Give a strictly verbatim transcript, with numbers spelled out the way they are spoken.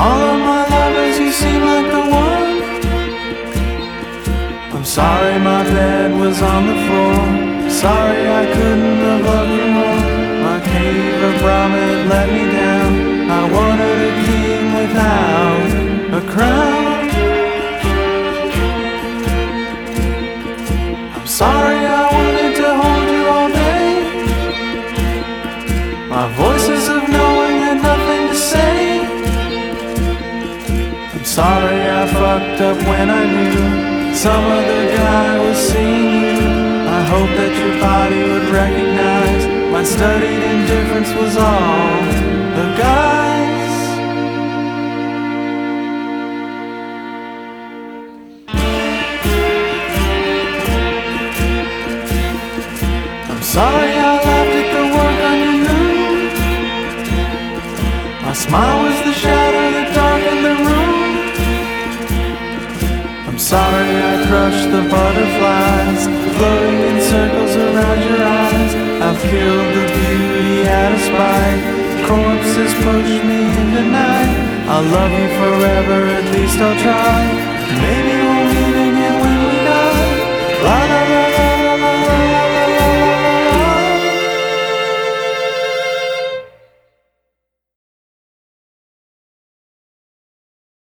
all of my lovers, you seem like the one. I'm sorry my bed was on the floor. Sorry I couldn't have loved you more. My cave of Brahma let me down. I wanted a king without a crown. I'm sorry I wanted to hold you all day. My voices of knowing had nothing to say. I'm sorry I fucked up when I knew some other guy was seeing you. I hope that your body would recognize my studied indifference was all a guise. I'm sorry I laughed at the work on your noon. My smile was the shadow that darkened the room. I'm sorry I crushed the butterflies floating in circles around your eyes. I've killed the beauty out of spite. Corpses push me into night. I'll love you forever, at least I'll try.